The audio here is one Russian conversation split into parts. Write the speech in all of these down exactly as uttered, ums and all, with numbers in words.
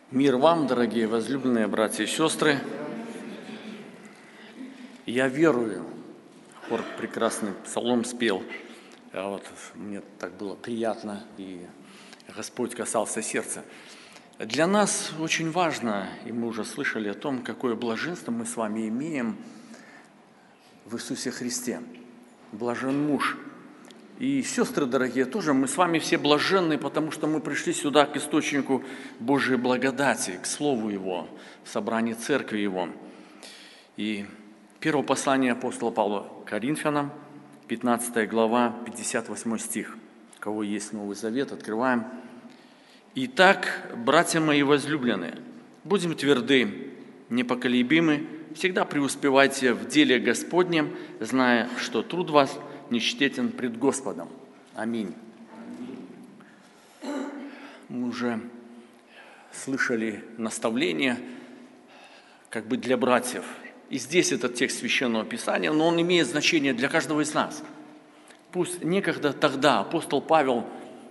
Мир вам, дорогие возлюбленные братья и сестры. Я верую. Хор прекрасный псалом спел. А вот мне так было приятно, и Господь касался сердца. Для нас очень важно, и мы уже слышали о том, какое блаженство мы с вами имеем в Иисусе Христе. Блажен муж. И, сестры дорогие, тоже мы с вами все блаженны, потому что мы пришли сюда к источнику Божьей благодати, к Слову Его, в собрании Церкви Его. И первое послание апостола Павла Коринфянам, пятнадцатая глава, пятьдесят восьмой стих. У кого есть Новый Завет, открываем. «Итак, братья мои возлюбленные, будем тверды, непоколебимы, всегда преуспевайте в деле Господнем, зная, что труд вас нечтетен пред Господом». Аминь. Мы уже слышали наставление как бы для братьев. И здесь этот текст Священного Писания, но он имеет значение для каждого из нас. Пусть некогда тогда апостол Павел,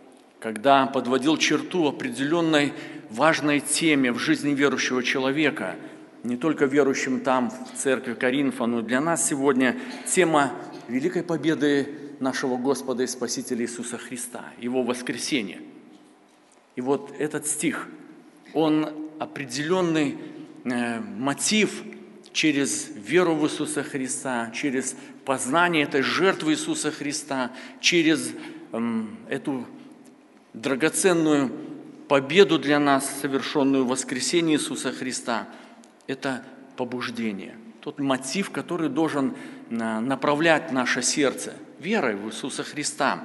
когда подводил черту определенной важной теме в жизни верующего человека, не только верующим там, в церкви Коринфа, но и для нас сегодня тема великой победы нашего Господа и Спасителя Иисуса Христа, Его воскресения. И вот этот стих, он определенный э, мотив через веру в Иисуса Христа, через познание этой жертвы Иисуса Христа, через э, эту драгоценную победу для нас, совершенную в воскресении Иисуса Христа, это побуждение. Тот мотив, который должен направлять наше сердце верой в Иисуса Христа.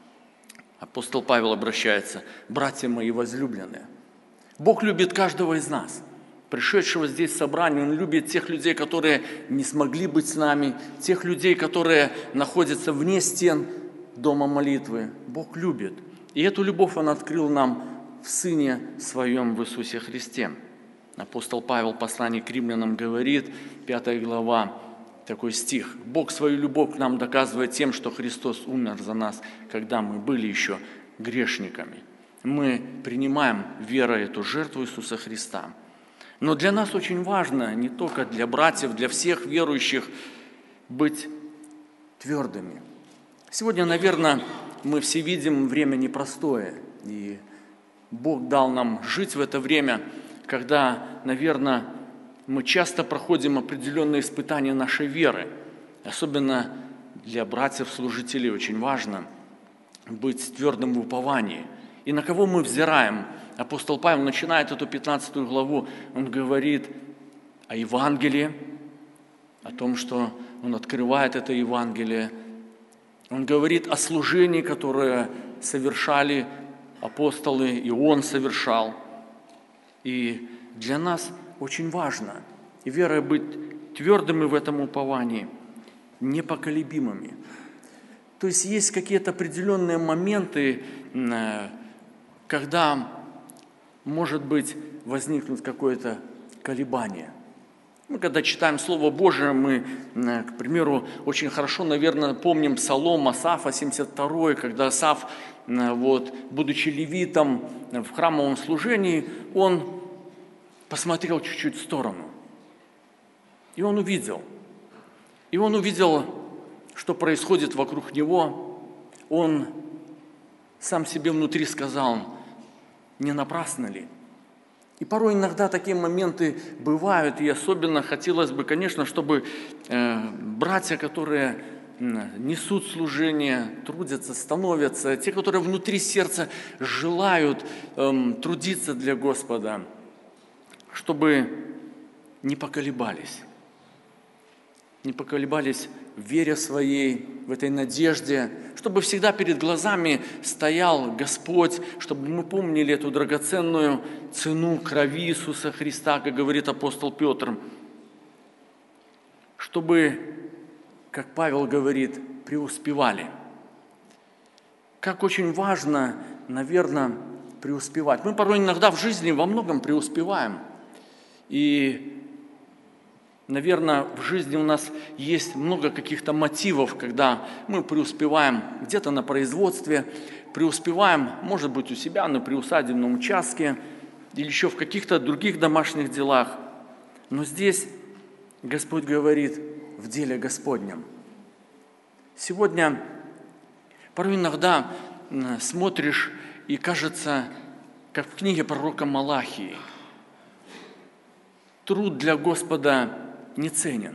Апостол Павел обращается: «Братья мои возлюбленные». Бог любит каждого из нас, пришедшего здесь в собрание. Он любит тех людей, которые не смогли быть с нами, тех людей, которые находятся вне стен дома молитвы. Бог любит. И эту любовь Он открыл нам в Сыне Своем, в Иисусе Христе. Апостол Павел в послании к римлянам говорит, пятая глава, такой стих: «Бог свою любовь к нам доказывает тем, что Христос умер за нас, когда мы были еще грешниками». Мы принимаем верой эту жертву Иисуса Христа. Но для нас очень важно, не только для братьев, для всех верующих, быть твердыми. Сегодня, наверное, мы все видим время непростое, и Бог дал нам жить в это время, когда, наверное, мы часто проходим определенные испытания нашей веры. Особенно для братьев-служителей очень важно быть твердым в уповании. И на кого мы взираем? Апостол Павел начинает эту пятнадцатую главу, он говорит о Евангелии, о том, что он открывает это Евангелие. Он говорит о служении, которое совершали апостолы, и он совершал. И для нас очень важно и верой быть твердыми в этом уповании, непоколебимыми. То есть есть какие-то определенные моменты, когда может быть возникнуть какое-то колебание. Мы когда читаем Слово Божие, мы, к примеру, очень хорошо, наверное, помним Псалом Асафа, семьдесят второй, когда Асаф, вот, будучи левитом в храмовом служении, он посмотрел чуть-чуть в сторону. И он увидел. И он увидел, что происходит вокруг него. Он сам себе внутри сказал: не напрасно ли? И порой иногда такие моменты бывают, и особенно хотелось бы, конечно, чтобы э, братья, которые несут служение, трудятся, становятся, те, которые внутри сердца желают э, трудиться для Господа, чтобы не поколебались, не поколебались в вере своей, в этой надежде, чтобы всегда перед глазами стоял Господь, чтобы мы помнили эту драгоценную цену крови Иисуса Христа, как говорит апостол Петр, чтобы, как Павел говорит, преуспевали. Как очень важно, наверное, преуспевать. Мы порой иногда в жизни во многом преуспеваем. И, наверное, в жизни у нас есть много каких-то мотивов, когда мы преуспеваем где-то на производстве, преуспеваем, может быть, у себя на приусадебном участке, или еще в каких-то других домашних делах. Но здесь Господь говорит в деле Господнем. Сегодня порой иногда смотришь и кажется, как в книге пророка Малахии, труд для Господа не ценен.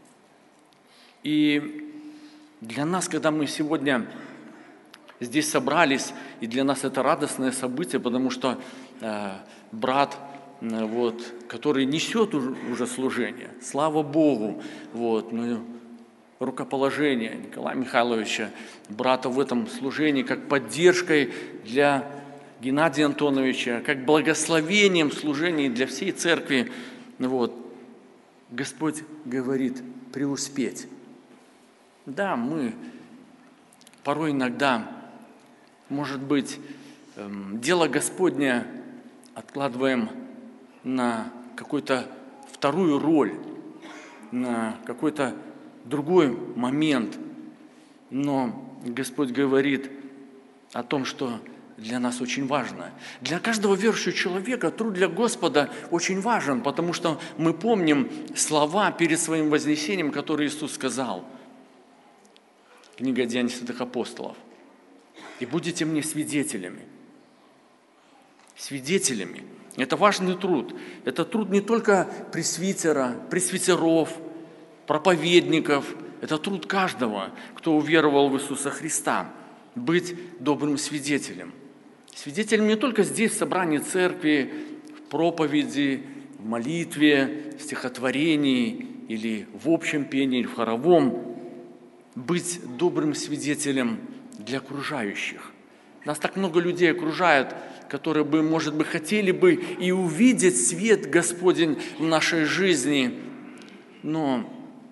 И для нас, когда мы сегодня здесь собрались, и для нас это радостное событие, потому что э, брат, э, вот, который несет уже, уже служение, слава Богу, вот, ну, рукоположение Николая Михайловича, брата в этом служении, как поддержкой для Геннадия Антоновича, как благословением в служении для всей церкви. Вот. Господь говорит преуспеть. Да, мы порой иногда, может быть, дело Господне откладываем на какую-то вторую роль, на какой-то другой момент. Но Господь говорит о том, что для нас очень важно. Для каждого верующего человека труд для Господа очень важен, потому что мы помним слова перед своим вознесением, которые Иисус сказал. Книга Деяний святых апостолов. «И будете мне свидетелями». Свидетелями. Это важный труд. Это труд не только пресвитера, пресвитеров, проповедников. Это труд каждого, кто уверовал в Иисуса Христа. Быть добрым свидетелем. Свидетелем не только здесь, в собрании церкви, в проповеди, в молитве, в стихотворении или в общем пении, или в хоровом. Быть добрым свидетелем для окружающих. Нас так много людей окружает, которые бы, может быть, хотели бы и увидеть свет Господень в нашей жизни, но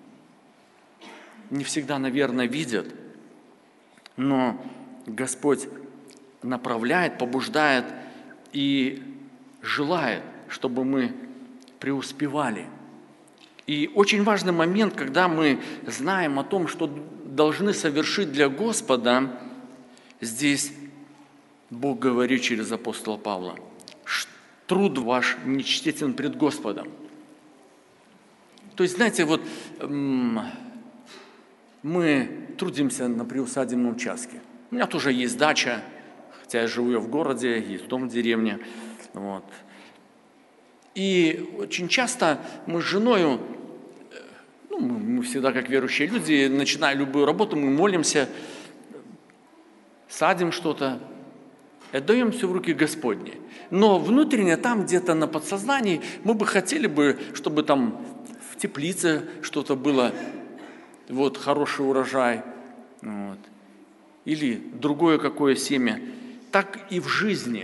не всегда, наверное, видят. Но Господь направляет, побуждает и желает, чтобы мы преуспевали. И очень важный момент, когда мы знаем о том, что должны совершить для Господа, здесь Бог говорит через апостола Павла: труд ваш нечтетен пред Господом. То есть, знаете, вот мы трудимся на приусадебном участке. У меня тоже есть дача, хотя я живу в городе, есть дом в деревне. Вот. И очень часто мы с женой, ну, мы всегда, как верующие люди, начиная любую работу, мы молимся, садим что-то, отдаем все в руки Господни. Но внутренне, там где-то на подсознании, мы бы хотели бы, чтобы там в теплице что-то было, вот, хороший урожай, вот, или другое какое семя. Так и в жизни.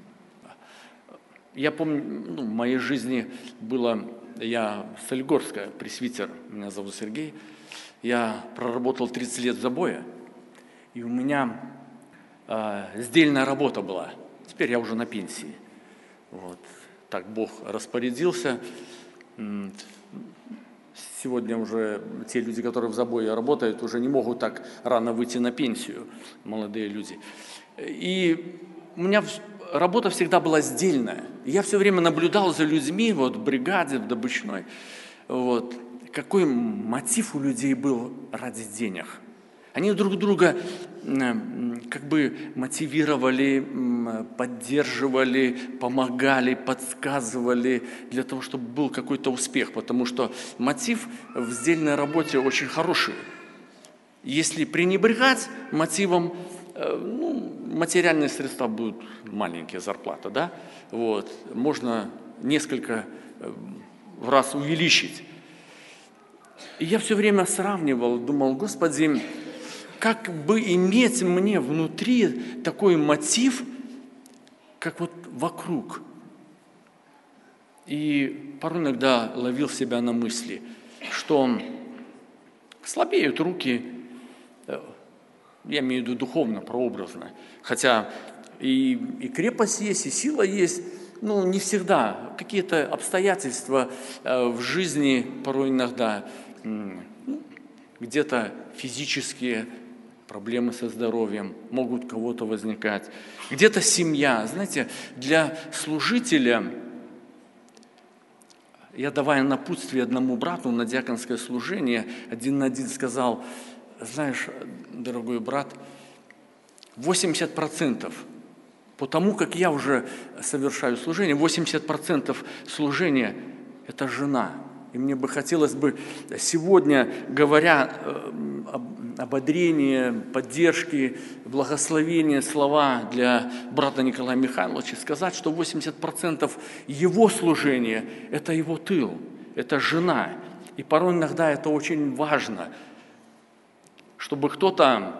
Я помню, ну, в моей жизни было, я Солигорская, пресвитер, меня зовут Сергей, я проработал тридцать лет в забое, и у меня э, сдельная работа была. Теперь я уже на пенсии. Вот. Так Бог распорядился. Сегодня уже те люди, которые в забое работают, уже не могут так рано выйти на пенсию, молодые люди. И у меня работа всегда была сдельная. Я все время наблюдал за людьми, вот в бригаде, в добычной, вот, какой мотив у людей был ради денег. Они друг друга как бы мотивировали, поддерживали, помогали, подсказывали для того, чтобы был какой-то успех, потому что мотив в сдельной работе очень хороший. Если пренебрегать мотивом, ну, материальные средства будут маленькие, зарплата, да, вот, можно несколько в раз увеличить. И я все время сравнивал, думал: Господи, как бы иметь мне внутри такой мотив, как вот вокруг. И порой иногда ловил себя на мысли, что слабеют руки, я имею в виду духовно, прообразно, хотя и, и крепость есть, и сила есть, но не всегда. Какие-то обстоятельства в жизни порой иногда где-то физические проблемы со здоровьем могут у кого-то возникать. Где-то семья. Знаете, для служителя, я давая напутствие одному брату на диаконское служение, один на один сказал: знаешь, дорогой брат, восемьдесят процентов по тому, как я уже совершаю служение, восемьдесят процентов служения – это жена. И мне бы хотелось бы сегодня, говоря ободрение, поддержки, благословения, слова для брата Николая Михайловича, сказать, что восемьдесят процентов его служения – это его тыл, это жена. И порой иногда это очень важно, чтобы кто-то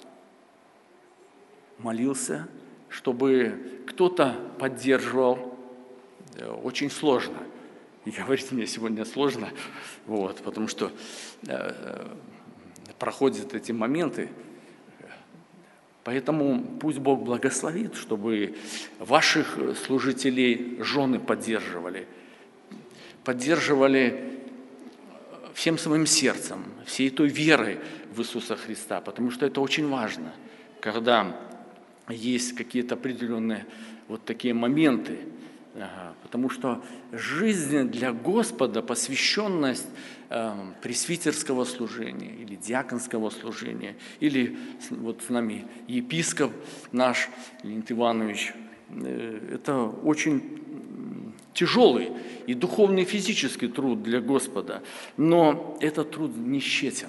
молился, чтобы кто-то поддерживал. Очень сложно. И говорить мне сегодня сложно, вот, потому что э, проходят эти моменты. Поэтому пусть Бог благословит, чтобы ваших служителей жены поддерживали. Поддерживали всем своим сердцем, всей той верой в Иисуса Христа, потому что это очень важно, когда есть какие-то определенные вот такие моменты. Ага, потому что жизнь для Господа, посвященность э, пресвитерского служения или диаконского служения, или вот с нами епископ наш Леонид Иванович, э, это очень тяжелый и духовный, и физический труд для Господа, но этот труд не тщетен.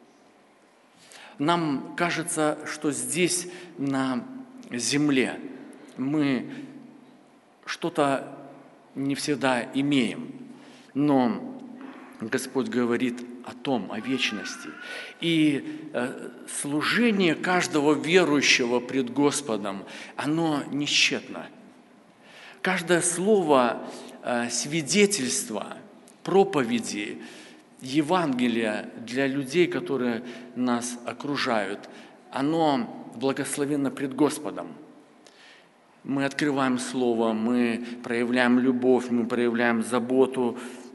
Нам кажется, что здесь на земле мы что-то не всегда имеем, но Господь говорит о том, о вечности. И служение каждого верующего пред Господом, оно не тщетно. Каждое слово свидетельства, проповеди, Евангелия для людей, которые нас окружают, оно благословенно пред Господом. Мы открываем Слово, мы проявляем любовь, мы проявляем заботу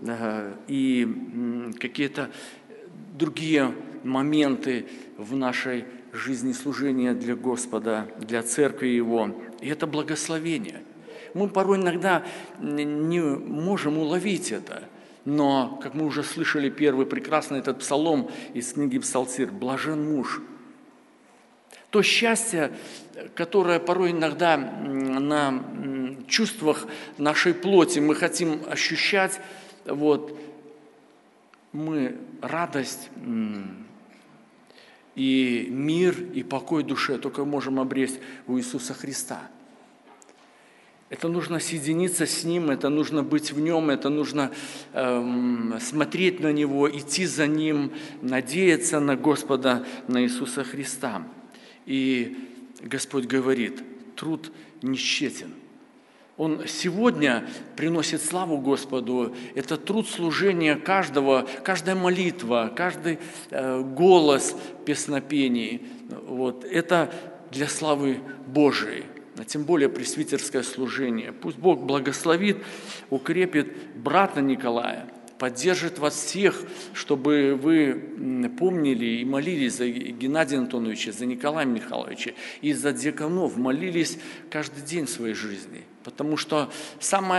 и какие-то другие моменты в нашей жизни служения для Господа, для Церкви Его. И это благословение. Мы порой иногда не можем уловить это, но, как мы уже слышали, первый прекрасный этот псалом из книги Псалтирь: «Блажен муж». То счастье, которое порой иногда на чувствах нашей плоти мы хотим ощущать, вот, мы радость и мир, и покой душе только можем обрести у Иисуса Христа. Это нужно соединиться с Ним, это нужно быть в Нем, это нужно эм, смотреть на Него, идти за Ним, надеяться на Господа, на Иисуса Христа. И Господь говорит: труд не тщетен. Он сегодня приносит славу Господу. Это труд служения каждого, каждая молитва, каждый э, голос песнопений. Вот. Это для славы Божией. А тем более пресвитерское служение. Пусть Бог благословит, укрепит брата Николая, поддержит вас всех, чтобы вы помнили и молились за Геннадия Антоновича, за Николая Михайловича и за диаконов, молились каждый день в своей жизни. Потому что самое,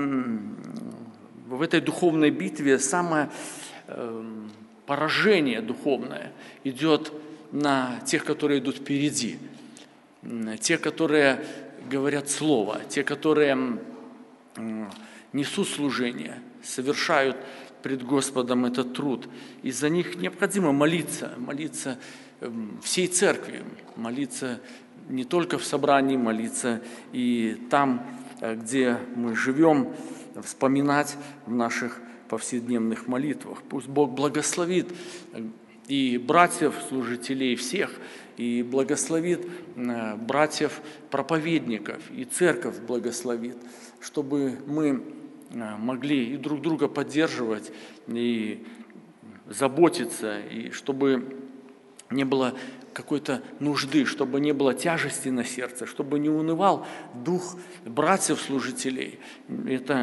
в этой духовной битве самое поражение духовное идет на тех, которые идут впереди. Те, которые говорят Слово, те, которые несут служение, совершают пред Господом этот труд. И за них необходимо молиться, молиться всей церкви, молиться не только в собрании, молиться и там, где мы живем, вспоминать в наших повседневных молитвах. Пусть Бог благословит и братьев, служителей всех, и благословит братьев-проповедников, и церковь благословит, чтобы мы могли и друг друга поддерживать, и заботиться, и чтобы не было какой-то нужды, чтобы не было тяжести на сердце, чтобы не унывал дух братьев-служителей. Это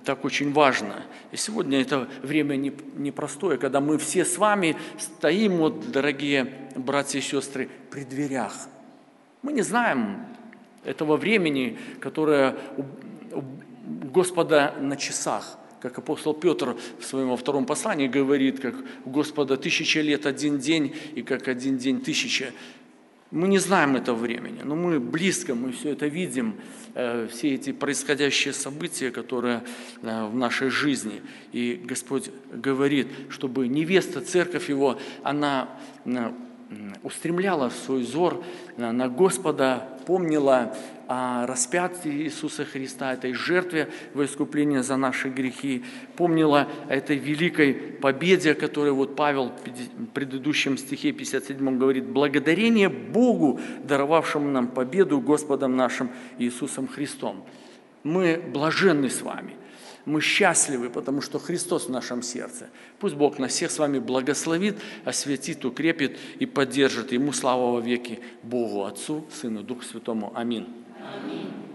так очень важно. И сегодня это время непростое, когда мы все с вами стоим, вот, дорогие братья и сестры, при дверях. Мы не знаем этого времени, которое у Господа на часах. Как апостол Петр в своем во втором послании говорит, как у Господа тысяча лет один день, и как один день тысяча. Мы не знаем этого времени, но мы близко, мы все это видим, э, все эти происходящие события, которые э, в нашей жизни. И Господь говорит, чтобы невеста, церковь Его, она э, устремляла свой взор э, на Господа, помнила о распятии Иисуса Христа, этой жертве во искупление за наши грехи, помнила о этой великой победе, о которой вот Павел в предыдущем стихе пятьдесят седьмом говорит: «Благодарение Богу, даровавшему нам победу Господом нашим Иисусом Христом». Мы блаженны с вами, мы счастливы, потому что Христос в нашем сердце. Пусть Бог нас всех с вами благословит, осветит, укрепит и поддержит. Ему слава во веки Богу Отцу, Сыну, Духу Святому. Аминь. Аминь.